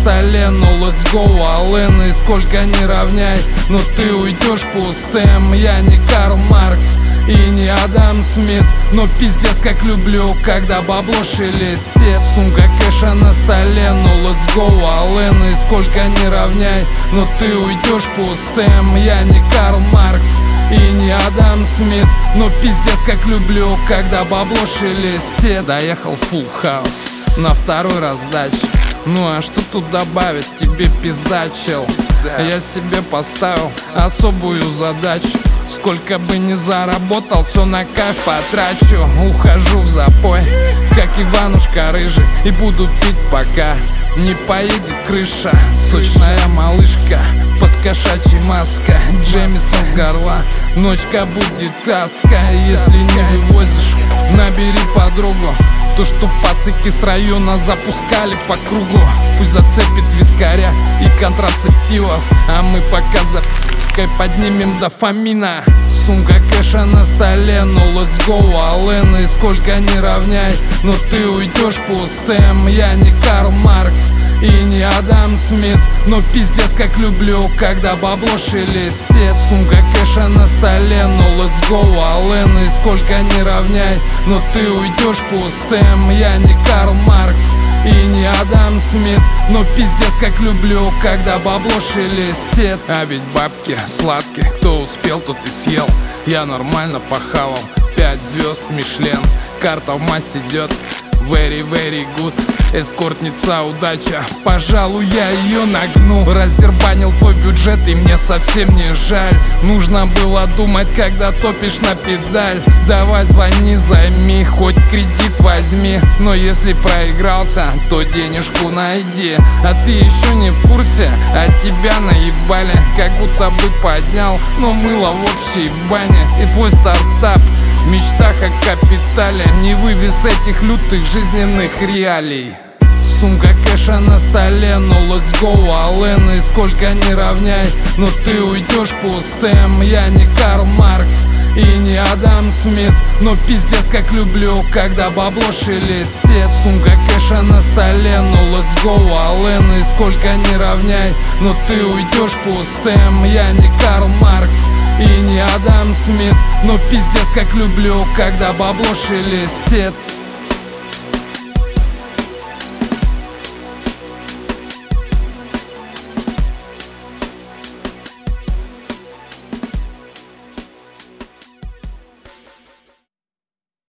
столе, но let's go all in. И сколько не равняй, но ты уйдешь пустым. Я не Карл Маркс и не Адам Смит, но пиздец как люблю, когда бабло шелестит. Сумка кэша на столе, но let's go all in. И сколько не равняй, но ты уйдешь пустым. Я не Карл Маркс и не Адам Смит, но пиздец как люблю, когда бабло шелестит. Доехал full house на второй раздаче. Ну а что тут добавить, тебе пизда, чел. Я себе поставил особую задачу. Сколько бы ни заработал, все на кайф потрачу. Ухожу в запой, как Иванушка рыжий, и буду пить, пока не поедет крыша. Сочная малышка, под кошачьей маска, Джемисон с горла, ночка будет адская. Если не вывозишь, набери подругу. То, что пацики с района запускали по кругу, пусть зацепит вискаря и контрацептивов, а мы пока за поднимем дофамина. Сумка кэша на столе, но let's go all in. И сколько не равняй, но ты уйдешь пустым. Я не Карл Маркс и не Адам Смит, но пиздец как люблю, когда бабло шелестит. Сумка кэша на столе, но let's go all in. И сколько не равняй, но ты уйдешь пустым. Я не Карл Маркс и не Адам Смит, но пиздец как люблю, когда бабло шелестит. А ведь бабки сладкие, кто успел, тот и съел. Я нормально похавал, 5 звезд Мишлен. Карта в масть идет, very very good. Эскортница удача, пожалуй, я ее нагну. Раздербанил твой бюджет, и мне совсем не жаль. Нужно было думать, когда топишь на педаль. Давай звони, займи, хоть кредит возьми. Но если проигрался, то денежку найди. А ты еще не в курсе, а тебя наебали. Как будто бы поднял, но мыло в общей бане. И твой стартап в мечтах о капитале не вывез этих лютых жизненных реалий. Сумка кэша на столе, но let's go all in. И сколько не равняй, но ты уйдешь пустым. Я не Карл Маркс и не Адам Смит, но пиздец как люблю, когда бабло шелестит. Сумка кэша на столе, но let's go all in. И сколько не равняй, но ты уйдешь пустым. Я не Карл Маркс и не Адам Смит, но пиздец как люблю, когда бабло шелестит.